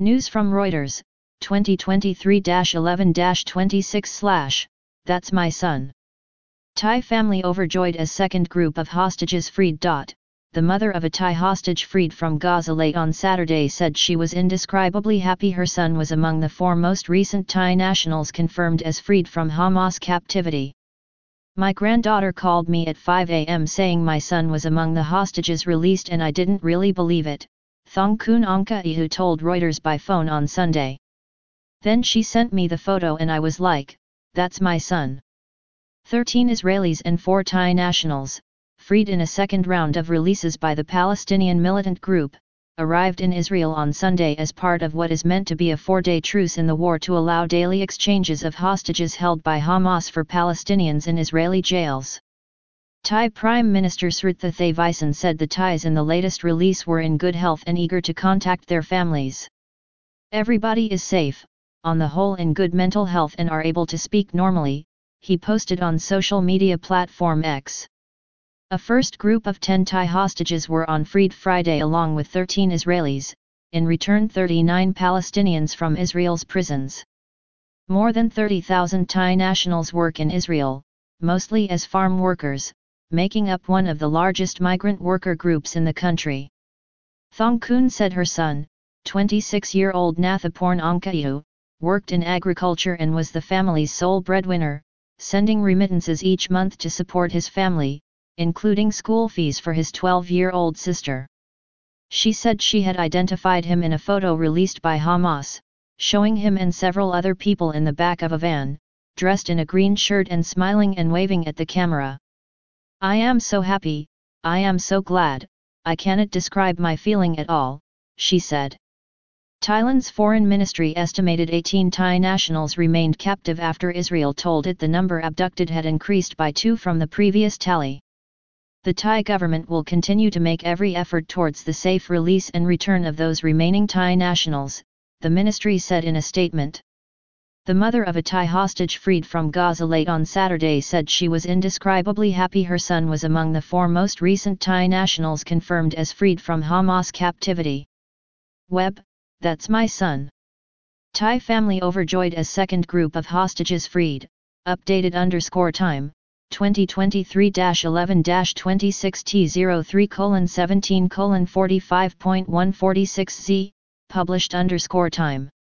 News from Reuters, 2023-11-26/, That's My Son. Thai family overjoyed as second group of hostages freed. The mother of a Thai hostage freed from Gaza late on Saturday said she was indescribably happy her son was among the four most recent Thai nationals confirmed as freed from Hamas captivity. My granddaughter called me at 5 a.m. saying my son was among the hostages released and I didn't really believe it, Thongkun Angkaihu told Reuters by phone on Sunday. Then she sent me the photo and I was like, that's my son. 13 Israelis and 4 Thai nationals, freed in a second round of releases by the Palestinian militant group, arrived in Israel on Sunday as part of what is meant to be a 4-day truce in the war to allow daily exchanges of hostages held by Hamas for Palestinians in Israeli jails. Thai Prime Minister Srettha Thavisin said the Thais in the latest release were in good health and eager to contact their families. Everybody is safe, on the whole in good mental health and are able to speak normally, he posted on social media platform X. A first group of 10 Thai hostages were on freed Friday along with 13 Israelis, in return 39 Palestinians from Israel's prisons. More than 30,000 Thai nationals work in Israel, mostly as farm workers, making up one of the largest migrant worker groups in the country. Thongkun said her son, 26-year-old Nathaporn Angkaihu, worked in agriculture and was the family's sole breadwinner, sending remittances each month to support his family, including school fees for his 12-year-old sister. She said she had identified him in a photo released by Hamas, showing him and several other people in the back of a van, dressed in a green shirt and smiling and waving at the camera. I am so happy, I am so glad, I cannot describe my feeling at all, she said. Thailand's foreign ministry estimated 18 Thai nationals remained captive after Israel told it the number abducted had increased by 2 from the previous tally. The Thai government will continue to make every effort towards the safe release and return of those remaining Thai nationals, the ministry said in a statement. The mother of a Thai hostage freed from Gaza late on Saturday said she was indescribably happy her son was among the 4 most recent Thai nationals confirmed as freed from Hamas captivity. Web, That's My Son. Thai family overjoyed as second group of hostages freed, updated_time, 2023-11-26 T03:17:45.146Z, published_time.